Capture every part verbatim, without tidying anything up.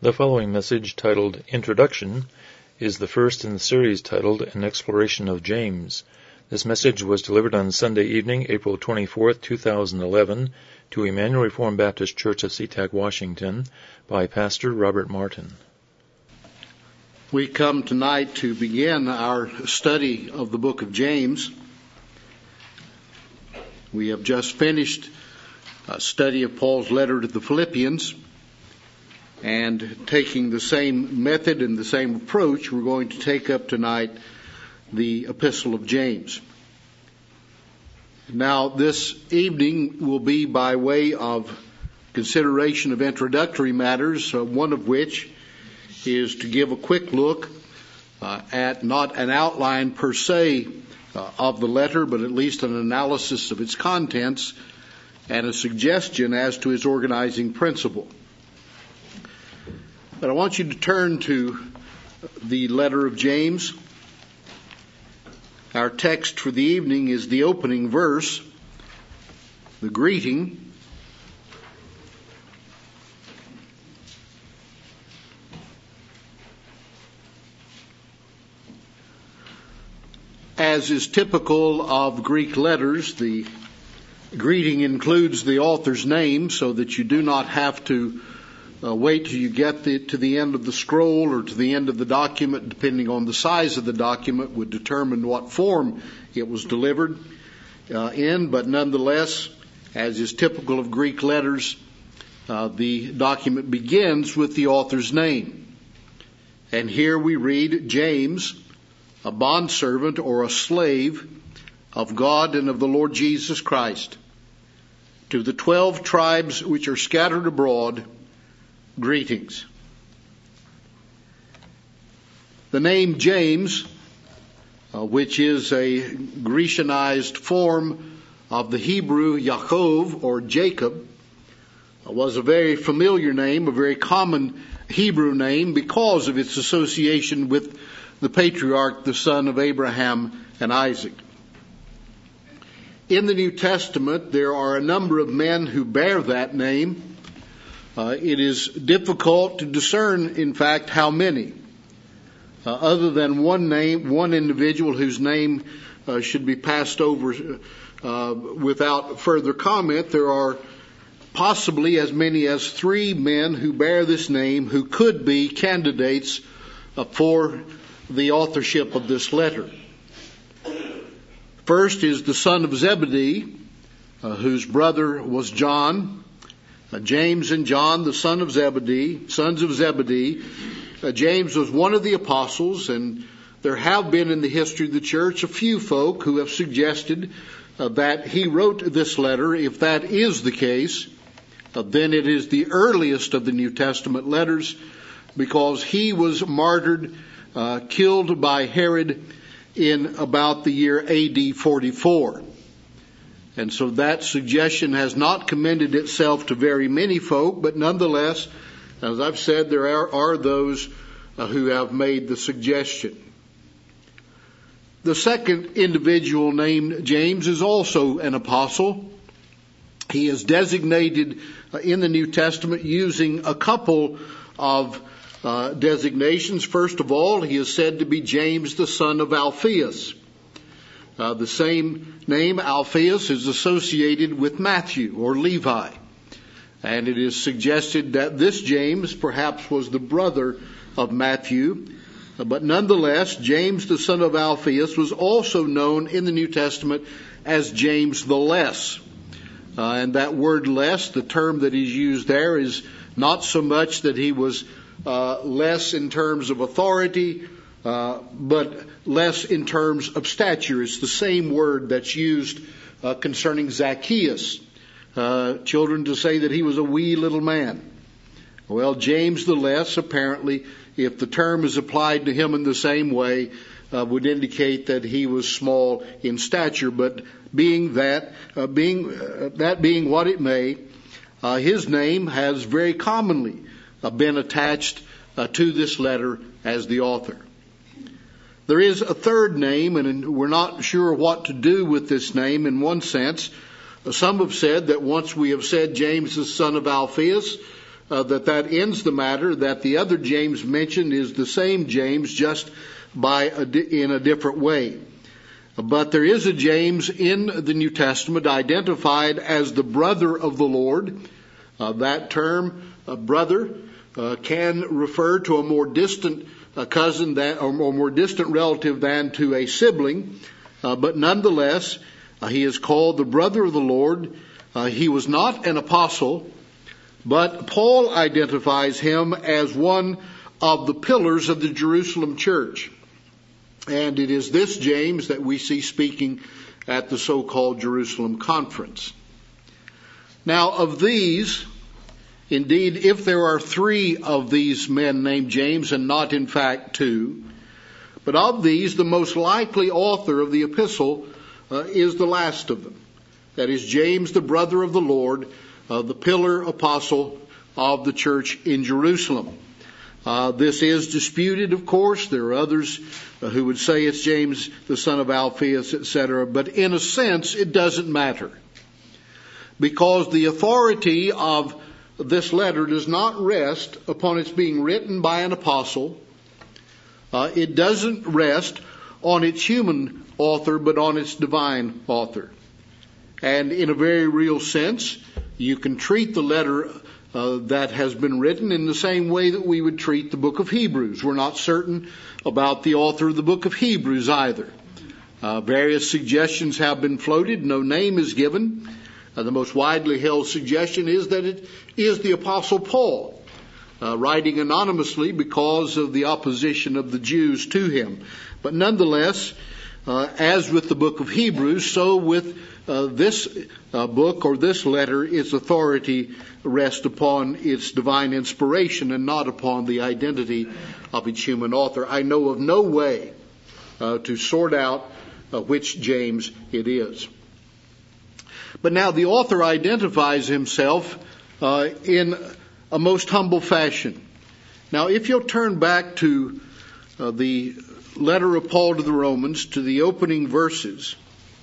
The following message, titled Introduction, is the first in the series titled An Exploration of James. This message was delivered on Sunday evening, April twenty-fourth, two thousand eleven, to Emmanuel Reformed Baptist Church of SeaTac, Washington, by Pastor Robert Martin. We come tonight to begin our study of the book of James. We have just finished a study of Paul's letter to the Philippians, and taking the same method and the same approach, we're going to take up tonight the Epistle of James. Now, this evening will be by way of consideration of introductory matters, uh, one of which is to give a quick look uh, at not an outline per se uh, of the letter, but at least an analysis of its contents and a suggestion as to its organizing principle. But I want you to turn to the letter of James. Our text for the evening is the opening verse, the greeting. As is typical of Greek letters, the greeting includes the author's name so that you do not have to Uh, wait till you get the, to the end of the scroll or to the end of the document, depending on the size of the document, would determine what form it was delivered uh, in. But nonetheless, as is typical of Greek letters, uh, the document begins with the author's name. And here we read, James, a bondservant or a slave of God and of the Lord Jesus Christ, to the twelve tribes which are scattered abroad, greetings. The name James, uh, which is a Grecianized form of the Hebrew Yaakov or Jacob, uh, was a very familiar name, a very common Hebrew name because of its association with the patriarch, the son of Abraham and Isaac. In the New Testament, there are a number of men who bear that name. Uh, it is difficult to discern, in fact, how many. Uh, other than one name, one individual whose name uh, should be passed over uh, without further comment, there are possibly as many as three men who bear this name who could be candidates uh, for the authorship of this letter. First is the son of Zebedee, uh, whose brother was John. Uh, James and John, the son of Zebedee, sons of Zebedee. Uh, James was one of the apostles, and there have been in the history of the church a few folk who have suggested uh, that he wrote this letter. If that is the case, uh, then it is the earliest of the New Testament letters, because he was martyred, uh, killed by Herod in about the year A D forty-four. And so that suggestion has not commended itself to very many folk, but nonetheless, as I've said, there are, are those uh, who have made the suggestion. The second individual named James is also an apostle. He is designated uh, in the New Testament using a couple of uh, designations. First of all, he is said to be James, the son of Alphaeus. Uh, the same name, Alphaeus, is associated with Matthew or Levi. And it is suggested that this James perhaps was the brother of Matthew. Uh, but nonetheless, James, the son of Alphaeus, was also known in the New Testament as James the Less. Uh, and that word less, the term that is used there, is not so much that he was uh, less in terms of authority, Uh, but less in terms of stature. It's the same word that's used uh, concerning Zacchaeus. Uh, children to say that he was a wee little man. Well, James the Less, apparently, if the term is applied to him in the same way, uh, would indicate that he was small in stature. But being that, uh, being uh, that being what it may, uh, his name has very commonly uh, been attached uh, to this letter as the author. There is a third name, and we're not sure what to do with this name in one sense. Some have said that once we have said James, the son of Alphaeus, uh, that that ends the matter, that the other James mentioned is the same James, just by a di- in a different way. But there is a James in the New Testament identified as the brother of the Lord. Uh, that term, uh, brother, uh, can refer to a more distant uh, cousin that, or more distant relative than to a sibling. Uh, but nonetheless, uh, he is called the brother of the Lord. Uh, he was not an apostle, but Paul identifies him as one of the pillars of the Jerusalem church. And it is this James that we see speaking at the so-called Jerusalem conference. Now, of these, indeed, if there are three of these men named James and not in fact two, but of these, the most likely author of the epistle uh, is the last of them. That is James, the brother of the Lord, uh, the pillar apostle of the church in Jerusalem. Uh, this is disputed, of course. There are others uh, who would say it's James, the son of Alphaeus, et cetera. But in a sense, it doesn't matter, because the authority of this letter does not rest upon its being written by an apostle. Uh, it doesn't rest on its human author, but on its divine author. And in a very real sense, you can treat the letter uh, that has been written in the same way that we would treat the book of Hebrews. We're not certain about the author of the book of Hebrews either. Uh, various suggestions have been floated. No name is given. Uh, the most widely held suggestion is that it is the Apostle Paul, uh, writing anonymously because of the opposition of the Jews to him. But nonetheless, uh, as with the book of Hebrews, so with uh, this uh, book or this letter, its authority rests upon its divine inspiration and not upon the identity of its human author. I know of no way uh, to sort out uh, which James it is. But now the author identifies himself uh, in a most humble fashion. Now, if you'll turn back to uh, the letter of Paul to the Romans, to the opening verses,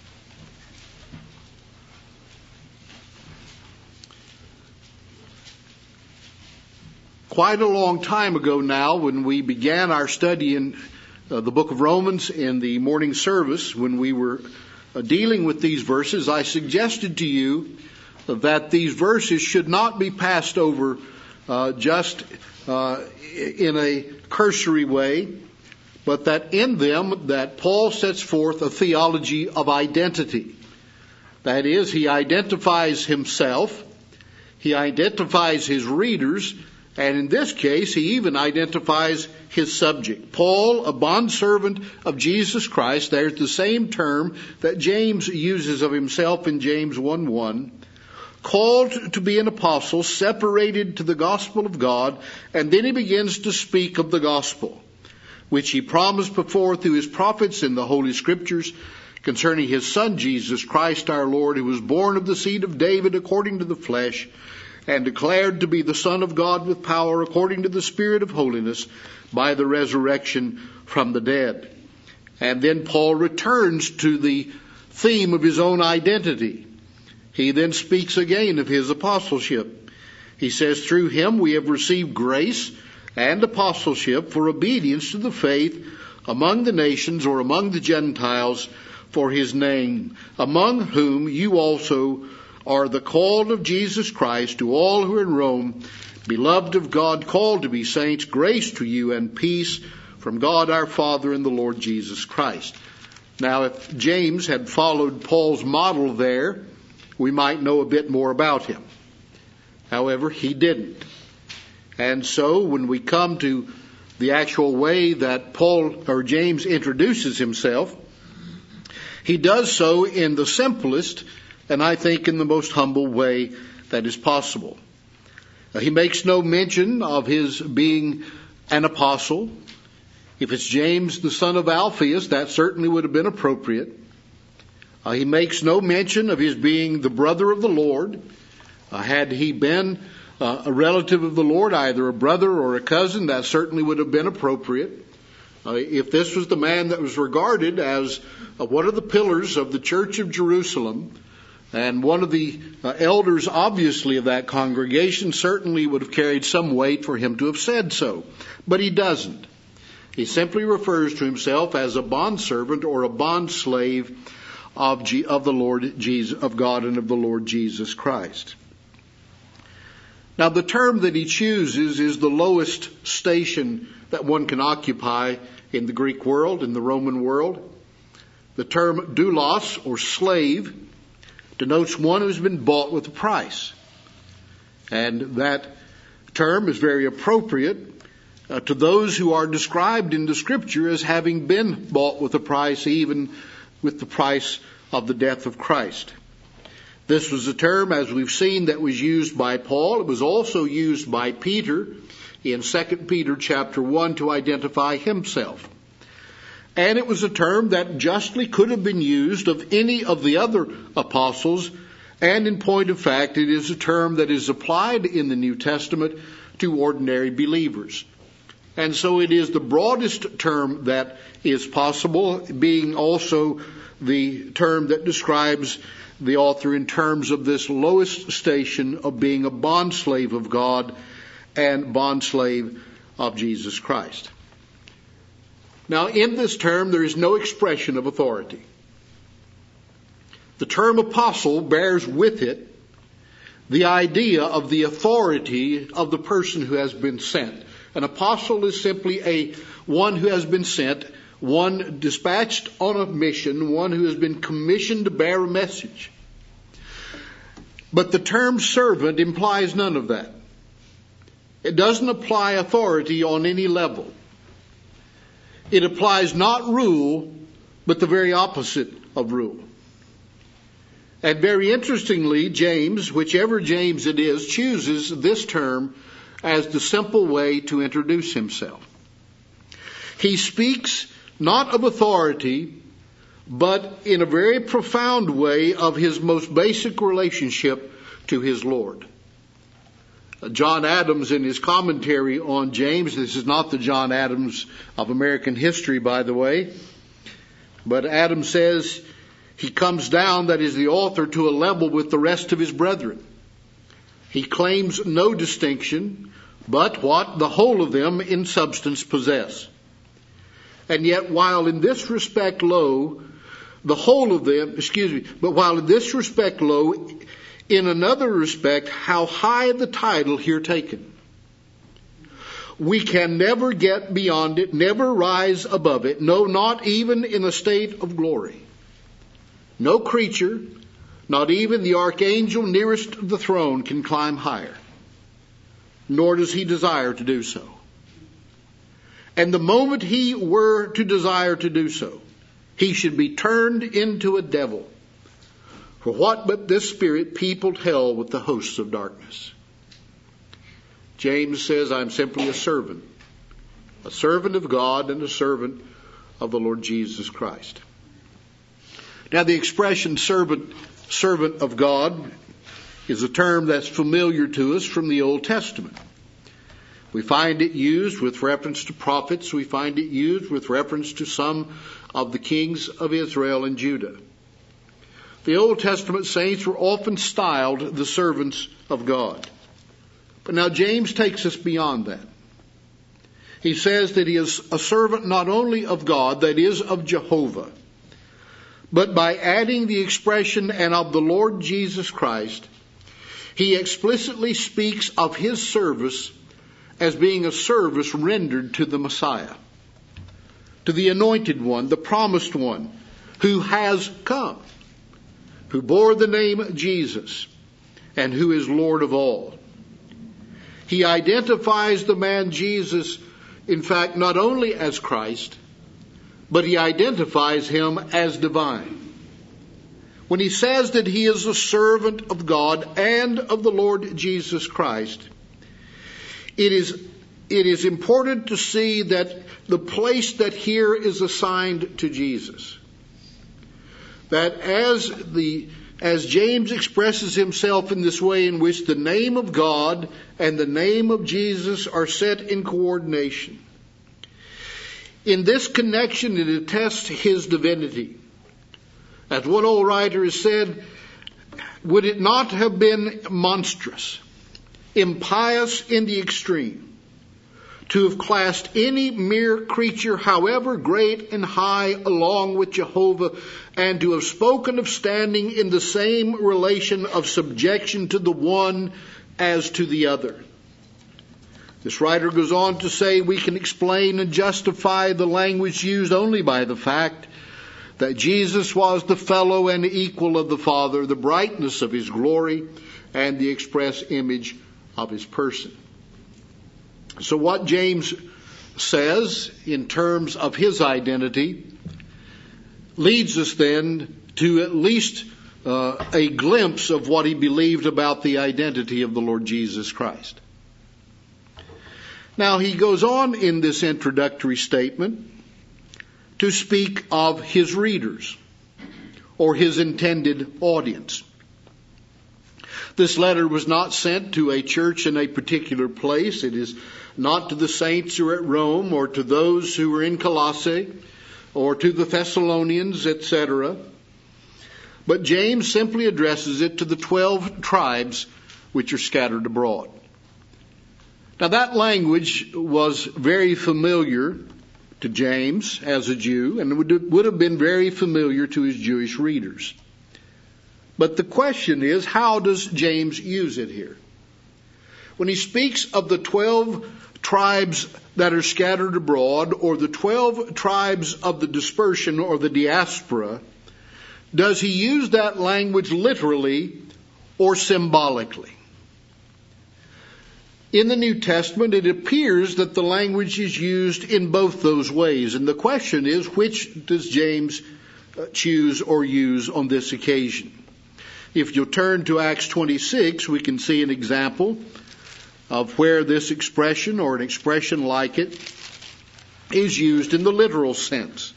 quite a long time ago now, when we began our study in uh, the book of Romans in the morning service, when we were Uh, dealing with these verses, I suggested to you that these verses should not be passed over uh, just uh, in a cursory way, but that in them that Paul sets forth a theology of identity. That is, he identifies himself, he identifies his readers, and in this case, he even identifies his subject. Paul, a bondservant of Jesus Christ, there's the same term that James uses of himself in James one one, called to be an apostle, separated to the gospel of God, and then he begins to speak of the gospel, which he promised before through his prophets in the Holy Scriptures concerning his Son, Jesus Christ our Lord, who was born of the seed of David according to the flesh, and declared to be the Son of God with power according to the Spirit of holiness by the resurrection from the dead. And then Paul returns to the theme of his own identity. He then speaks again of his apostleship. He says, through him we have received grace and apostleship for obedience to the faith among the nations, or among the Gentiles, for his name, among whom you also are the called of Jesus Christ, to all who are in Rome, beloved of God, called to be saints, grace to you and peace from God our Father and the Lord Jesus Christ. Now, if James had followed Paul's model there, we might know a bit more about him. However, he didn't. And so when we come to the actual way that Paul or James introduces himself, he does so in the simplest and I think in the most humble way that is possible. Uh, he makes no mention of his being an apostle. If it's James, the son of Alphaeus, that certainly would have been appropriate. Uh, he makes no mention of his being the brother of the Lord. Uh, had he been uh, a relative of the Lord, either a brother or a cousin, that certainly would have been appropriate. Uh, if this was the man that was regarded as uh, one of the pillars of the church of Jerusalem, And one of the uh, elders, obviously, of that congregation certainly would have carried some weight for him to have said so. But he doesn't. He simply refers to himself as a bondservant or a bondslave of, G- of the Lord Jesus, of God and of the Lord Jesus Christ. Now, the term that he chooses is the lowest station that one can occupy in the Greek world, in the Roman world. The term doulos, or slave, denotes one who's been bought with a price. And that term is very appropriate uh, to those who are described in the Scripture as having been bought with a price, even with the price of the death of Christ. This was a term, as we've seen, that was used by Paul. It was also used by Peter in Second Peter chapter one to identify himself. And it was a term that justly could have been used of any of the other apostles. And in point of fact, it is a term that is applied in the New Testament to ordinary believers. And so it is the broadest term that is possible, being also the term that describes the author in terms of this lowest station of being a bondslave of God and bondslave of Jesus Christ. Now, in this term, there is no expression of authority. The term apostle bears with it the idea of the authority of the person who has been sent. An apostle is simply a one who has been sent, one dispatched on a mission, one who has been commissioned to bear a message. But the term servant implies none of that. It doesn't apply authority on any level. It applies not rule, but the very opposite of rule. And very interestingly, James, whichever James it is, chooses this term as the simple way to introduce himself. He speaks not of authority, but in a very profound way of his most basic relationship to his Lord. John Adams, in his commentary on James, this is not the John Adams of American history, by the way, but Adams says he comes down, that is the author, to a level with the rest of his brethren. He claims no distinction, but what the whole of them in substance possess. And yet, while in this respect low, the whole of them, excuse me, but while in this respect low, in another respect, how high the title here taken. We can never get beyond it, never rise above it, no, not even in a state of glory. No creature, not even the archangel nearest the throne, can climb higher, nor does he desire to do so. And the moment he were to desire to do so, he should be turned into a devil. For what but this spirit peopled hell with the hosts of darkness? James says, I'm simply a servant, a servant of God and a servant of the Lord Jesus Christ. Now, the expression servant, servant of God is a term that's familiar to us from the Old Testament. We find it used with reference to prophets. We find it used with reference to some of the kings of Israel and Judah. The Old Testament saints were often styled the servants of God. But now James takes us beyond that. He says that he is a servant not only of God, that is, of Jehovah, but by adding the expression and of the Lord Jesus Christ, he explicitly speaks of his service as being a service rendered to the Messiah, to the anointed one, the promised one, who has come, who bore the name Jesus, and who is Lord of all. He identifies the man Jesus, in fact, not only as Christ, but he identifies him as divine. When he says that he is a servant of God and of the Lord Jesus Christ, it is, it is important to see that the place that here is assigned to Jesus, that as the as James expresses himself in this way in which the name of God and the name of Jesus are set in coordination, in this connection it attests his divinity. As one old writer has said, would it not have been monstrous, impious in the extreme, to have classed any mere creature, however great and high, along with Jehovah, and to have spoken of standing in the same relation of subjection to the one as to the other? This writer goes on to say we can explain and justify the language used only by the fact that Jesus was the fellow and equal of the Father, the brightness of his glory, and the express image of his person. So what James says in terms of his identity leads us then to at least uh, a glimpse of what he believed about the identity of the Lord Jesus Christ. Now he goes on in this introductory statement to speak of his readers or his intended audience. This letter was not sent to a church in a particular place. It is not to the saints who are at Rome or to those who are in Colossae or to the Thessalonians, et cetera. But James simply addresses it to the twelve tribes which are scattered abroad. Now that language was very familiar to James as a Jew, and would would have been very familiar to his Jewish readers. But the question is, how does James use it here? When he speaks of the twelve tribes that are scattered abroad, or the twelve tribes of the dispersion or the diaspora, does he use that language literally or symbolically? In the New Testament, it appears that the language is used in both those ways. And the question is, which does James choose or use on this occasion? If you'll turn to Acts twenty-six, we can see an example of where this expression or an expression like it is used in the literal sense.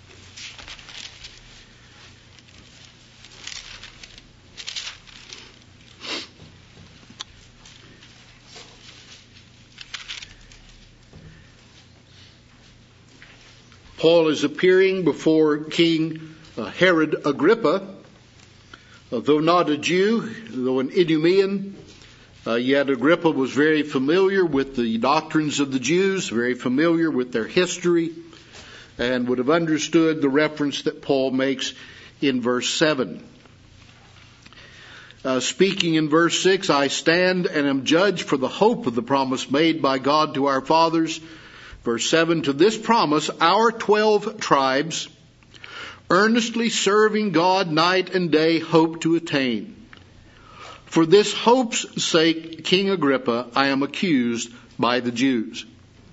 Paul is appearing before King Herod Agrippa, though not a Jew, though an Idumean, uh, yet Agrippa was very familiar with the doctrines of the Jews, very familiar with their history, and would have understood the reference that Paul makes in verse seven. Uh, speaking in verse six, I stand and am judged for the hope of the promise made by God to our fathers. Verse seven, to this promise, our twelve tribes, earnestly serving God night and day, hope to attain. For this hope's sake, King Agrippa, I am accused by the Jews.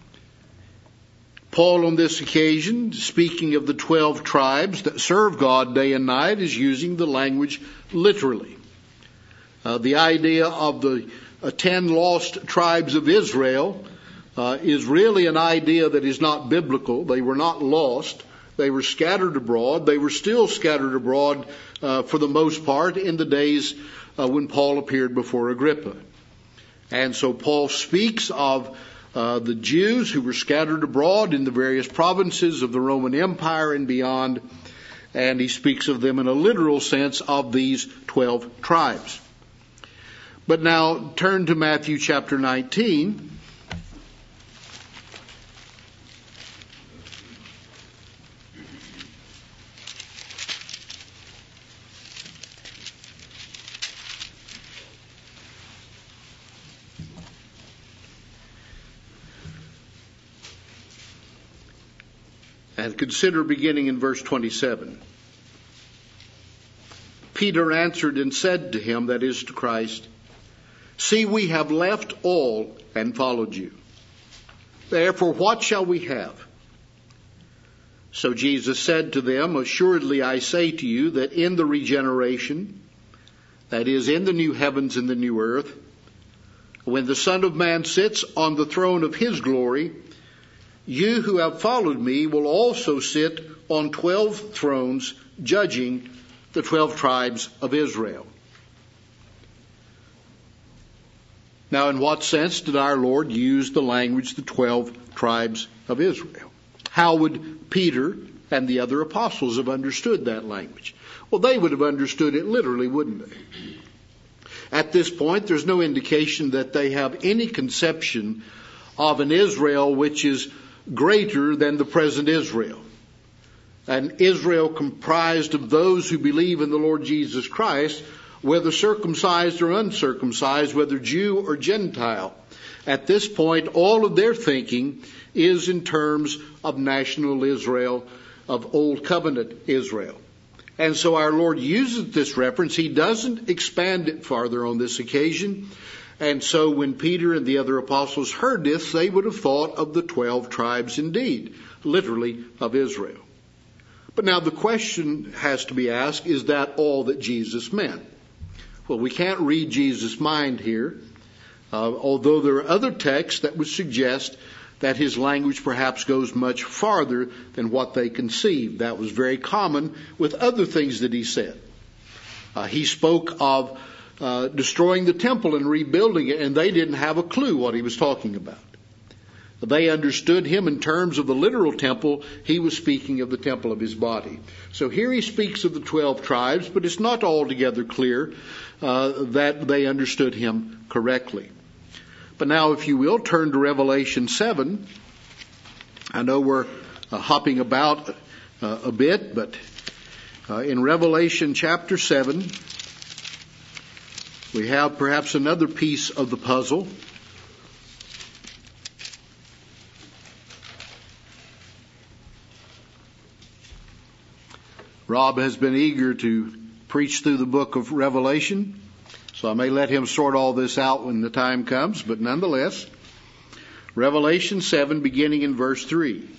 Paul, on this occasion, speaking of the twelve tribes that serve God day and night, is using the language literally. Uh, the idea of the uh, ten lost tribes of Israel Uh, is really an idea that is not biblical. They were not lost. They were scattered abroad. They were still scattered abroad uh, for the most part in the days uh, when Paul appeared before Agrippa. And so Paul speaks of uh, the Jews who were scattered abroad in the various provinces of the Roman Empire and beyond. And he speaks of them in a literal sense of these twelve tribes. But now turn to Matthew chapter nineteen. And consider beginning in verse twenty-seven. Peter answered and said to him, that is to Christ, see, we have left all and followed you. Therefore, what shall we have? So Jesus said to them, assuredly I say to you that in the regeneration, that is, in the new heavens and the new earth, when the Son of Man sits on the throne of his glory, you who have followed me will also sit on twelve thrones, judging the twelve tribes of Israel. Now, in what sense did our Lord use the language, the twelve tribes of Israel? How would Peter and the other apostles have understood that language. Well, they would have understood it literally, wouldn't they? At this point, there's no indication that they have any conception of an Israel which is greater than the present Israel. An Israel comprised of those who believe in the Lord Jesus Christ, whether circumcised or uncircumcised, whether Jew or Gentile. At this point, all of their thinking is in terms of national Israel, of Old Covenant Israel. And so our Lord uses this reference. He doesn't expand it farther on this occasion. And so when Peter and the other apostles heard this, they would have thought of the twelve tribes indeed, literally of Israel. But now the question has to be asked, is that all that Jesus meant? Well, we can't read Jesus' mind here, uh, although there are other texts that would suggest that his language perhaps goes much farther than what they conceived. That was very common with other things that he said. Uh, he spoke of uh, destroying the temple and rebuilding it, and they didn't have a clue what he was talking about. They understood him in terms of the literal temple. He was speaking of the temple of his body. So here he speaks of the twelve tribes, but it's not altogether clear uh, that they understood him correctly. But now, if you will, turn to Revelation seven. I know we're uh, hopping about uh, a bit, but uh, in Revelation chapter seven, we have perhaps another piece of the puzzle. Rob has been eager to preach through the book of Revelation, so I may let him sort all this out when the time comes, but nonetheless, Revelation seven, beginning in verse three.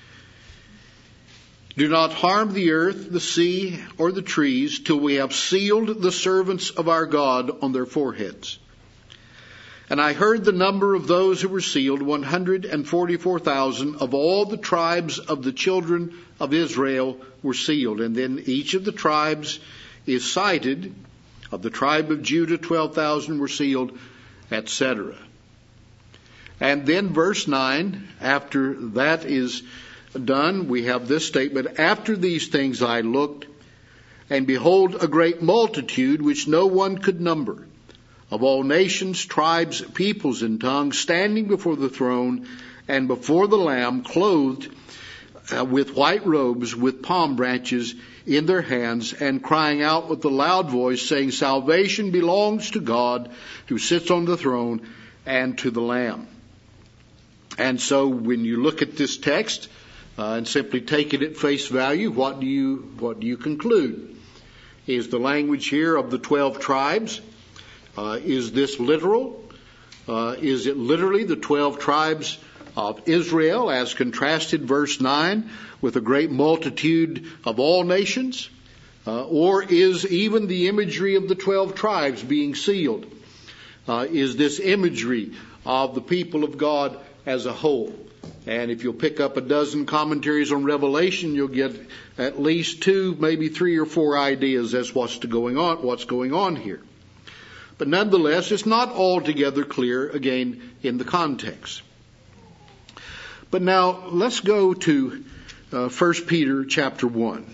Do not harm the earth, the sea, or the trees, till we have sealed the servants of our God on their foreheads. And I heard the number of those who were sealed, one hundred forty-four thousand of all the tribes of the children of Israel were sealed. And then each of the tribes is cited. Of the tribe of Judah, twelve thousand were sealed, et cetera. And then verse nine, after that is done, we have this statement. After these things I looked, and behold, a great multitude which no one could number, of all nations, tribes, peoples, and tongues, standing before the throne and before the Lamb, clothed uh, with white robes, with palm branches in their hands, and crying out with a loud voice, saying, Salvation belongs to God who sits on the throne and to the Lamb. And so when you look at this text uh, and simply take it at face value, what do you what do you conclude? Is the language here of the twelve tribes? Uh, is this literal? Uh, is it literally the twelve tribes of Israel, as contrasted, verse nine, with a great multitude of all nations? Uh, or is even the imagery of the twelve tribes being sealed? Uh, is this imagery of the people of God as a whole? And if you'll pick up a dozen commentaries on Revelation, you'll get at least two, maybe three or four ideas as what's to going on, what's going on here. But nonetheless, it's not altogether clear, again, in the context. But now, let's go to uh, First Peter chapter one.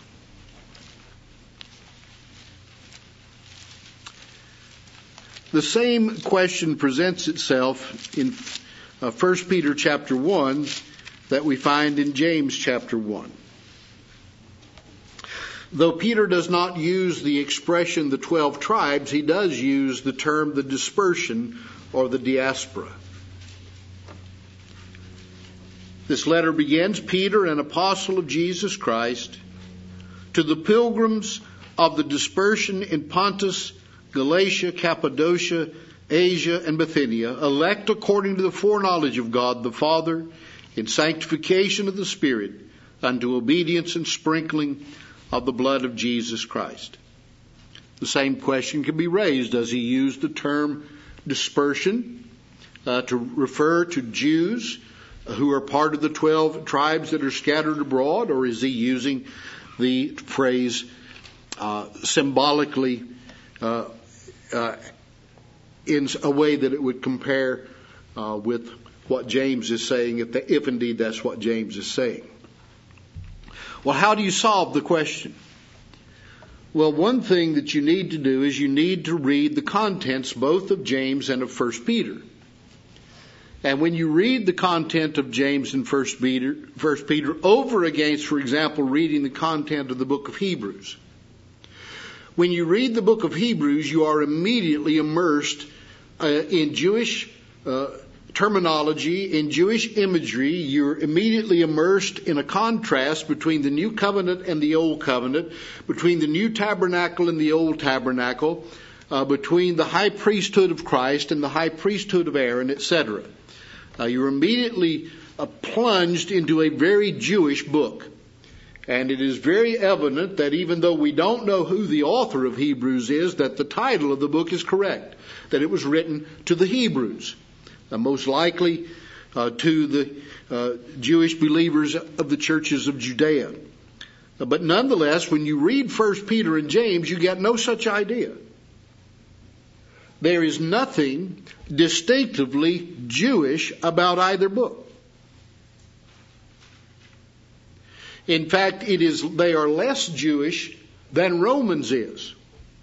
The same question presents itself in uh, First Peter chapter one that we find in James chapter one. Though Peter does not use the expression the twelve tribes, he does use the term the dispersion or the diaspora. This letter begins, Peter, an apostle of Jesus Christ, to the pilgrims of the dispersion in Pontus, Galatia, Cappadocia, Asia, and Bithynia, elect according to the foreknowledge of God the Father, in sanctification of the Spirit, unto obedience and sprinkling of the blood of Jesus Christ. The same question can be raised. Does he use the term dispersion uh, to refer to Jews who are part of the twelve tribes that are scattered abroad, or is he using the phrase uh, symbolically uh, uh, in a way that it would compare uh, with what James is saying, if, the, if indeed that's what James is saying? Well, how do you solve the question? Well, one thing that you need to do is you need to read the contents both of James and of First Peter. And when you read the content of James and First Peter, First Peter over against, for example, reading the content of the book of Hebrews, when you read the book of Hebrews, you are immediately immersed uh, in Jewish uh, terminology, in Jewish imagery. You're immediately immersed in a contrast between the New Covenant and the Old Covenant, between the New Tabernacle and the Old Tabernacle, uh, between the high priesthood of Christ and the high priesthood of Aaron, et cetera. Uh, you're immediately uh, plunged into a very Jewish book. And it is very evident that even though we don't know who the author of Hebrews is, that the title of the book is correct, that it was written to the Hebrews, uh, most likely uh, to the uh, Jewish believers of the churches of Judea. Uh, but nonetheless, when you read First Peter and James, you get no such idea. There is nothing distinctively Jewish about either book. In fact, it is they are less Jewish than Romans is.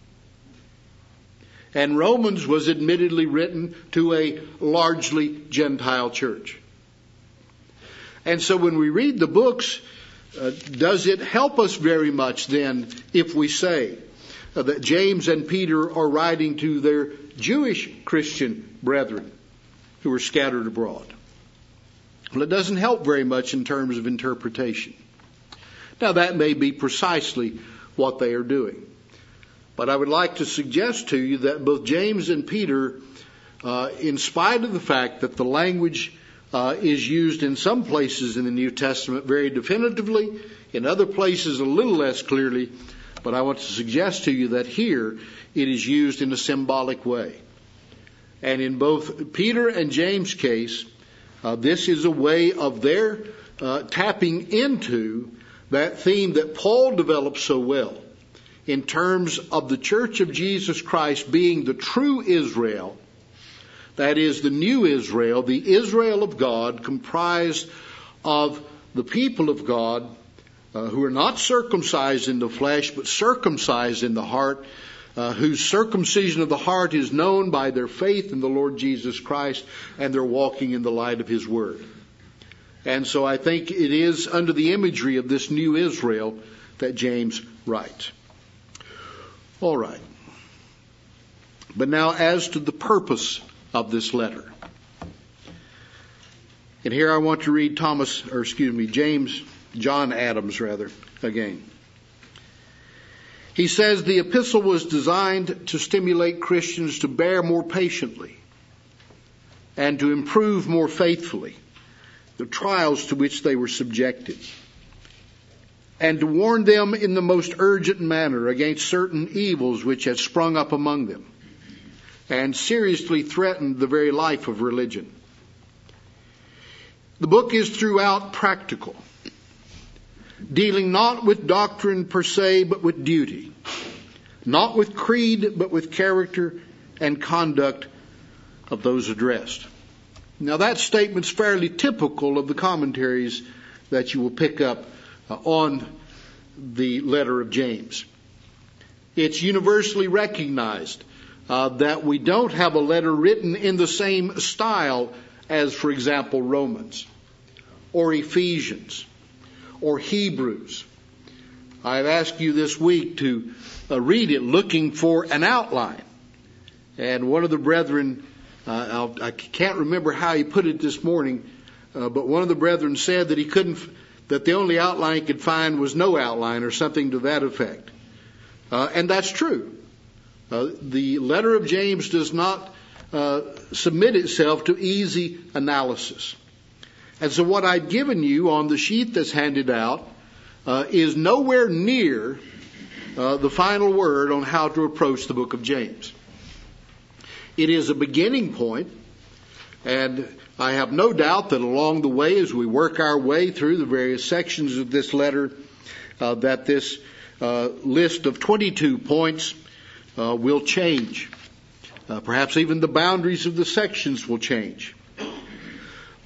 And Romans was admittedly written to a largely Gentile church. And so when we read the books, uh, does it help us very much then if we say uh, that James and Peter are writing to their Jewish Christian brethren who are scattered abroad? Well, it doesn't help very much in terms of interpretation. Now, that may be precisely what they are doing. But I would like to suggest to you that both James and Peter, uh, in spite of the fact that the language uh, is used in some places in the New Testament very definitively, in other places a little less clearly, but I want to suggest to you that here it is used in a symbolic way. And in both Peter and James' case, uh, this is a way of their uh, tapping into that theme that Paul developed so well in terms of the Church of Jesus Christ being the true Israel, that is the new Israel, the Israel of God, comprised of the people of God uh, who are not circumcised in the flesh but circumcised in the heart, uh, whose circumcision of the heart is known by their faith in the Lord Jesus Christ, and they're walking in the light of His Word. And so I think it is under the imagery of this new Israel that James writes. All right. But now as to the purpose of this letter. And here I want to read Thomas, or excuse me, James, John Adams rather, again. He says the epistle was designed to stimulate Christians to bear more patiently and to improve more faithfully the trials to which they were subjected, and to warn them in the most urgent manner against certain evils which had sprung up among them and seriously threatened the very life of religion. The book is throughout practical, dealing not with doctrine per se, but with duty, not with creed, but with character and conduct of those addressed. Now that statement's fairly typical of the commentaries that you will pick up uh, on the letter of James. It's universally recognized uh, that we don't have a letter written in the same style as, for example, Romans or Ephesians or Hebrews. I've asked you this week to uh, read it looking for an outline. And one of the brethren Uh, I'll, I can't remember how he put it this morning, uh, but one of the brethren said that he couldn't, that the only outline he could find was no outline or something to that effect. Uh, and that's true. Uh, the letter of James does not uh, submit itself to easy analysis. And so what I've given you on the sheet that's handed out uh, is nowhere near uh, the final word on how to approach the book of James. It is a beginning point, and I have no doubt that along the way, as we work our way through the various sections of this letter, uh, that this uh, list of twenty-two points uh, will change. Uh, perhaps even the boundaries of the sections will change.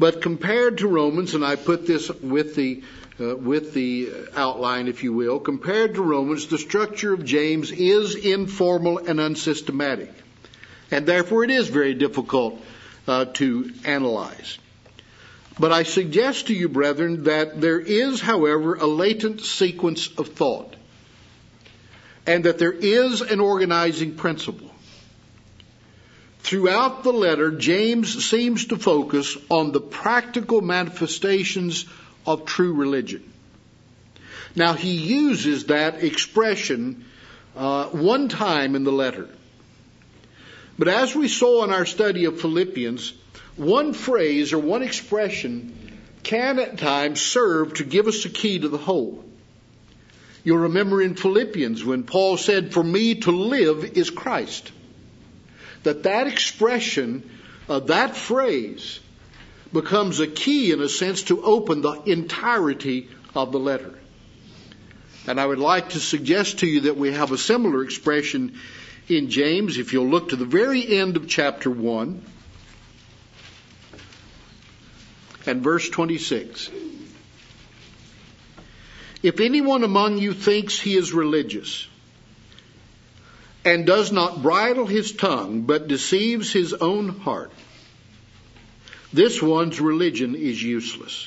But compared to Romans, and I put this with the uh, with the outline, if you will, compared to Romans, the structure of James is informal and unsystematic. And therefore it is very difficult uh, to analyze. But I suggest to you, brethren, that there is, however, a latent sequence of thought, and that there is an organizing principle. Throughout the letter, James seems to focus on the practical manifestations of true religion. Now, he uses that expression uh, one time in the letter. But as we saw in our study of Philippians, one phrase or one expression can at times serve to give us a key to the whole. You'll remember in Philippians when Paul said, "For me to live is Christ." That that expression, uh, that phrase, becomes a key in a sense to open the entirety of the letter. And I would like to suggest to you that we have a similar expression in James. If you'll look to the very end of chapter one and verse twenty-six. "If anyone among you thinks he is religious and does not bridle his tongue, but deceives his own heart, this one's religion is useless.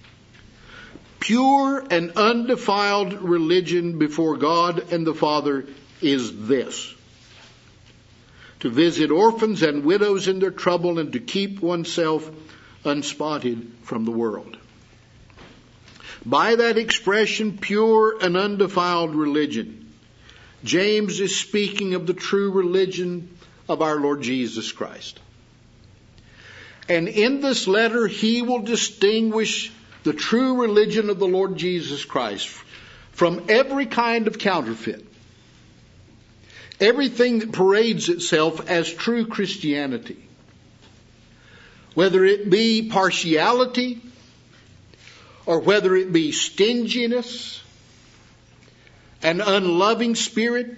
Pure and undefiled religion before God and the Father is this: to visit orphans and widows in their trouble and to keep oneself unspotted from the world." By that expression, pure and undefiled religion, James is speaking of the true religion of our Lord Jesus Christ. And in this letter, he will distinguish the true religion of the Lord Jesus Christ from every kind of counterfeit. Everything that parades itself as true Christianity. Whether it be partiality, or whether it be stinginess, an unloving spirit,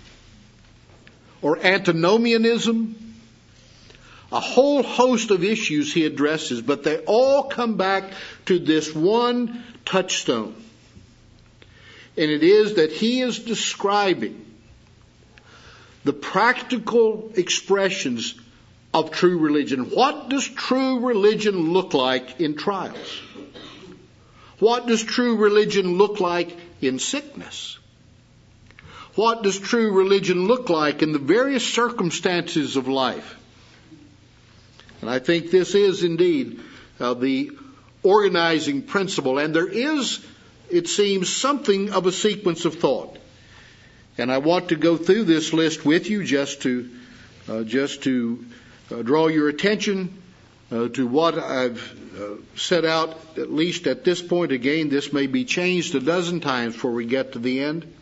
or antinomianism, a whole host of issues he addresses, but they all come back to this one touchstone. And it is that he is describing the practical expressions of true religion. What does true religion look like in trials? What does true religion look like in sickness? What does true religion look like in the various circumstances of life? And I think this is indeed uh, the organizing principle. And there is, it seems, something of a sequence of thought. And I want to go through this list with you just to uh, just to uh, draw your attention uh, to what I've uh, set out, at least at this point. Again, this may be changed a dozen times before we get to the end.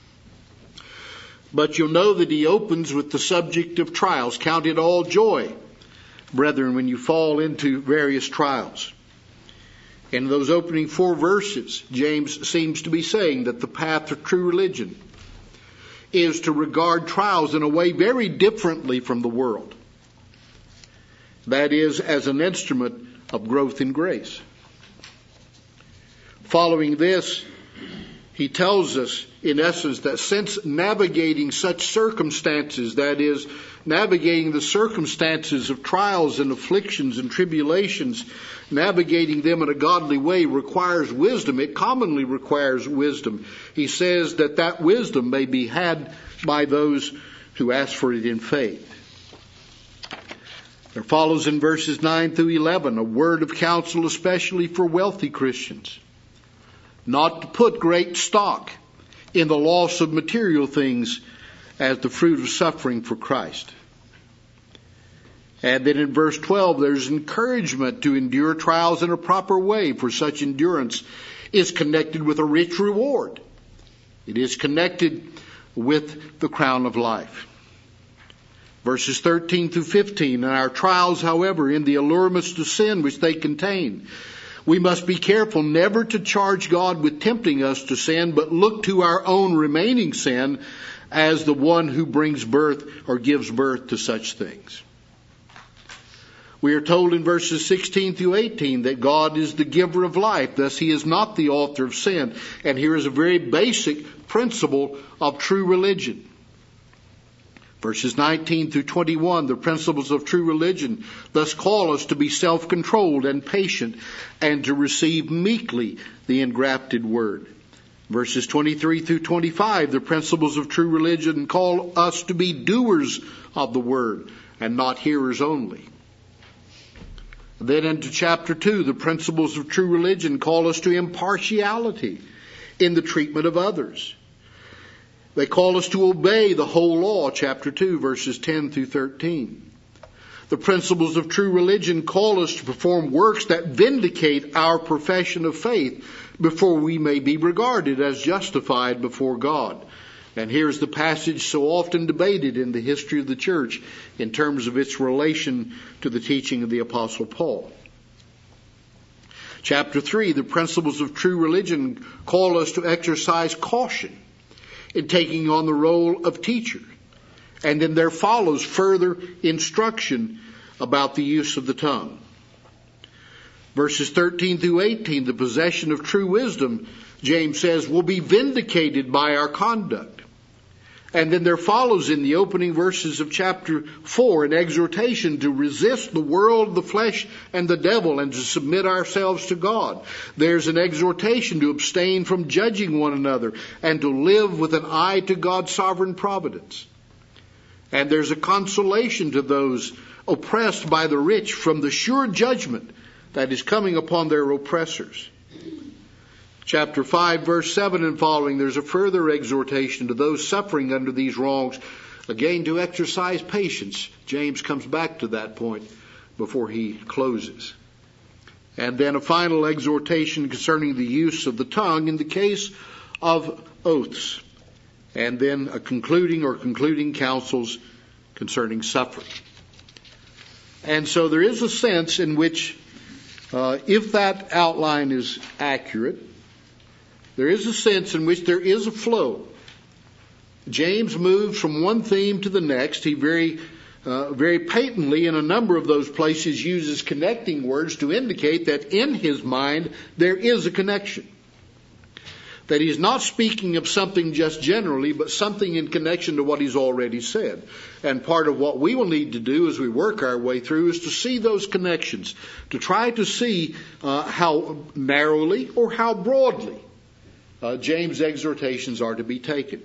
But you'll know that he opens with the subject of trials. Count it all joy, brethren, when you fall into various trials. In those opening four verses, James seems to be saying that the path of true religion is to regard trials in a way very differently from the world. That is, as an instrument of growth in grace. Following this, he tells us, in essence, that since navigating such circumstances, that is, navigating the circumstances of trials and afflictions and tribulations, navigating them in a godly way requires wisdom. It commonly requires wisdom. He says that that wisdom may be had by those who ask for it in faith. There follows in verses nine through eleven a word of counsel especially for wealthy Christians, not to put great stock in the loss of material things as the fruit of suffering for Christ. And then in verse twelve, there's encouragement to endure trials in a proper way, for such endurance is connected with a rich reward. It is connected with the crown of life. Verses thirteen through fifteen, and our trials, however, in the allurements to sin which they contain, we must be careful never to charge God with tempting us to sin, but look to our own remaining sin as the one who brings birth or gives birth to such things. We are told in verses sixteen through eighteen that God is the giver of life, thus He is not the author of sin. And here is a very basic principle of true religion. Verses nineteen through twenty-one, the principles of true religion thus call us to be self-controlled and patient and to receive meekly the engrafted word. Verses twenty-three through twenty-five, the principles of true religion call us to be doers of the word and not hearers only. Then into chapter two, the principles of true religion call us to impartiality in the treatment of others. They call us to obey the whole law, chapter two, verses ten through thirteen. The principles of true religion call us to perform works that vindicate our profession of faith before we may be regarded as justified before God. And here's the passage so often debated in the history of the church in terms of its relation to the teaching of the Apostle Paul. Chapter three, the principles of true religion call us to exercise caution in taking on the role of teacher. And then there follows further instruction about the use of the tongue. Verses thirteen through eighteen, the possession of true wisdom, James says, will be vindicated by our conduct. And then there follows in the opening verses of chapter four an exhortation to resist the world, the flesh, and the devil, and to submit ourselves to God. There's an exhortation to abstain from judging one another and to live with an eye to God's sovereign providence. And there's a consolation to those oppressed by the rich from the sure judgment that is coming upon their oppressors. Chapter five, verse seven and following, there's a further exhortation to those suffering under these wrongs, again to exercise patience. James comes back to that point before he closes. And then a final exhortation concerning the use of the tongue in the case of oaths. And then a concluding or concluding counsels concerning suffering. And so there is a sense in which, uh, if that outline is accurate, there is a sense in which there is a flow. James moves from one theme to the next. He very, uh, very patently in a number of those places uses connecting words to indicate that in his mind there is a connection. That he's not speaking of something just generally, but something in connection to what he's already said. And part of what we will need to do as we work our way through is to see those connections, to try to see uh, how narrowly or how broadly Uh, James' exhortations are to be taken.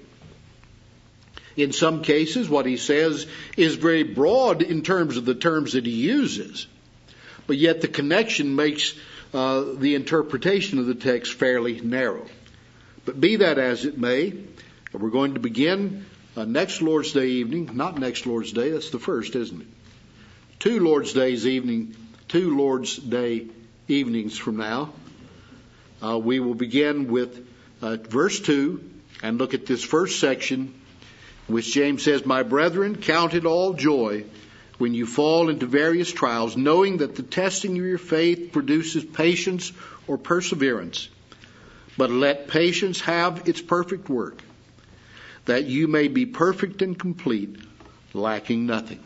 In some cases, what he says is very broad in terms of the terms that he uses, but yet the connection makes uh, the interpretation of the text fairly narrow. But be that as it may, we're going to begin uh, next Lord's Day evening, not next Lord's Day, that's the first, isn't it? Two Lord's Days evening, two Lord's Day evenings from now, uh, we will begin with Uh, verse two, and look at this first section, which James says, "My brethren, count it all joy when you fall into various trials, knowing that the testing of your faith produces patience or perseverance. But let patience have its perfect work, that you may be perfect and complete, lacking nothing."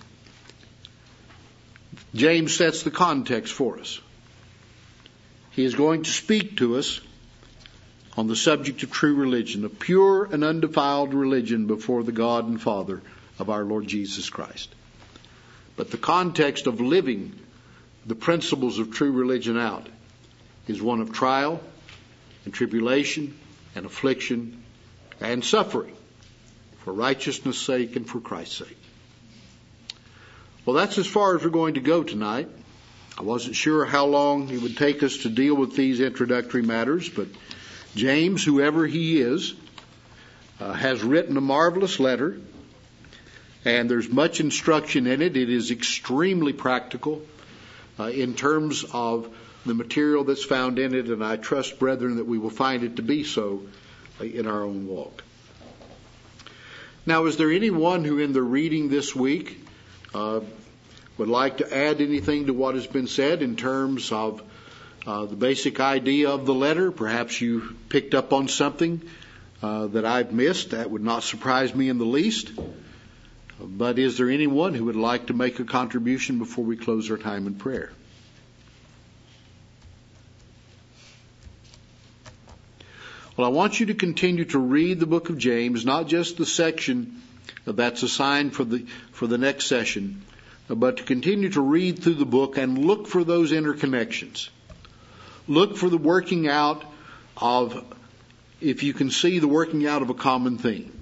James sets the context for us. He is going to speak to us on the subject of true religion, a pure and undefiled religion before the God and Father of our Lord Jesus Christ. But the context of living the principles of true religion out is one of trial and tribulation and affliction and suffering for righteousness' sake and for Christ's sake. Well, that's as far as we're going to go tonight. I wasn't sure how long it would take us to deal with these introductory matters, but James, whoever he is, uh, has written a marvelous letter, and there's much instruction in it. It is extremely practical uh, in terms of the material that's found in it, and I trust, brethren, that we will find it to be so uh, in our own walk. Now, is there anyone who in the reading this week uh, would like to add anything to what has been said in terms of Uh, the basic idea of the letter? Perhaps you picked up on something uh, that I've missed. That would not surprise me in the least. But is there anyone who would like to make a contribution before we close our time in prayer? Well, I want you to continue to read the book of James, not just the section that's assigned for the for the next session, but to continue to read through the book and look for those interconnections. Look for the working out of, if you can see the working out of a common theme.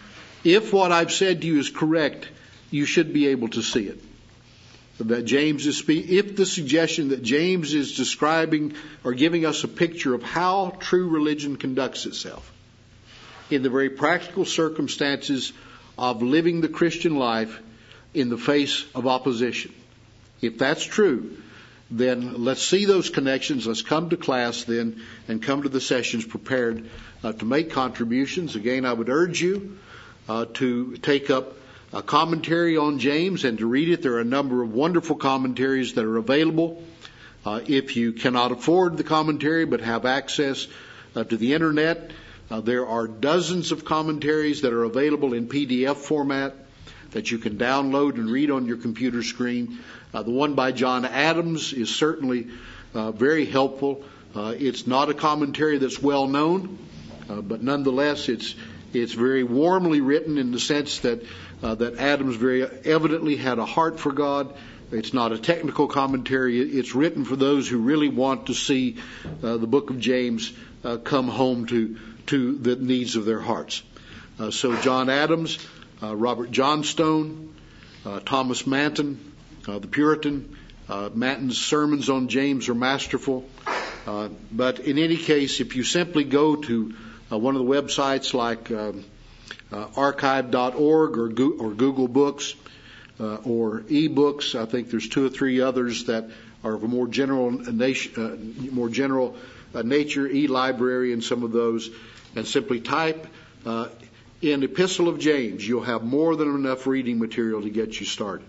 If what I've said to you is correct, you should be able to see it. That James is spe- if the suggestion that James is describing or giving us a picture of how true religion conducts itself in the very practical circumstances of living the Christian life in the face of opposition. If that's true, then let's see those connections. Let's come to class then and come to the sessions prepared uh, to make contributions. Again, I would urge you uh, to take up a commentary on James and to read it. There are a number of wonderful commentaries that are available. Uh, if you cannot afford the commentary but have access uh, to the internet, uh, there are dozens of commentaries that are available in P D F format that you can download and read on your computer screen. Uh, the one by John Adams is certainly uh, very helpful. Uh, it's not a commentary that's well known, uh, but nonetheless it's it's very warmly written in the sense that Uh, that Adams very evidently had a heart for God. It's not a technical commentary. It's written for those who really want to see uh, the book of James uh, come home to, to the needs of their hearts. Uh, so John Adams, uh, Robert Johnstone, uh, Thomas Manton, uh, the Puritan, uh, Manton's sermons on James are masterful. Uh, but in any case, if you simply go to uh, one of the websites like um, Uh, archive dot org or, Go- or Google Books uh, or eBooks. I think there's two or three others that are of a more general nation, uh, more general uh, nature. eLibrary and some of those, and simply type uh, in Epistle of James. You'll have more than enough reading material to get you started.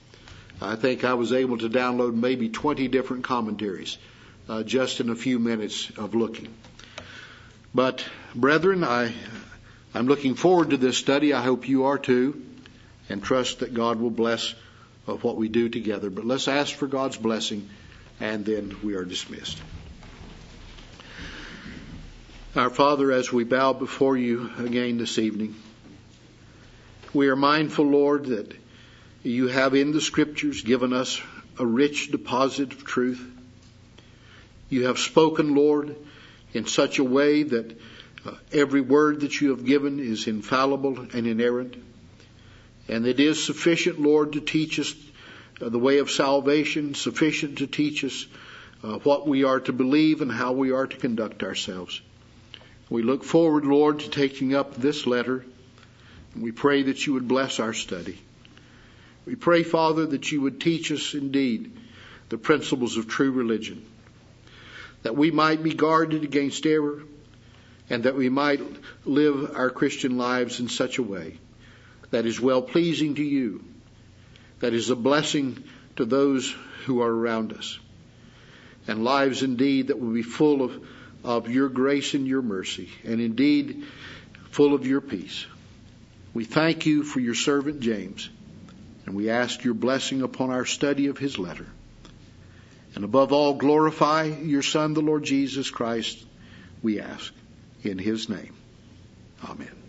I think I was able to download maybe twenty different commentaries uh, just in a few minutes of looking. But brethren, I. I'm looking forward to this study. I hope you are too, and trust that God will bless uh, what we do together. But let's ask for God's blessing, and then we are dismissed. Our Father, as we bow before you again this evening, we are mindful, Lord, that you have in the Scriptures given us a rich deposit of truth. You have spoken, Lord, in such a way that Uh, every word that you have given is infallible and inerrant. And it is sufficient, Lord, to teach us uh, the way of salvation, sufficient to teach us uh, what we are to believe and how we are to conduct ourselves. We look forward, Lord, to taking up this letter. And we pray that you would bless our study. We pray, Father, that you would teach us indeed the principles of true religion, that we might be guarded against error, and that we might live our Christian lives in such a way that is well-pleasing to you, that is a blessing to those who are around us, and lives indeed that will be full of, of your grace and your mercy, and indeed full of your peace. We thank you for your servant James, and we ask your blessing upon our study of his letter. And above all, glorify your Son, the Lord Jesus Christ, we ask. In his name. Amen.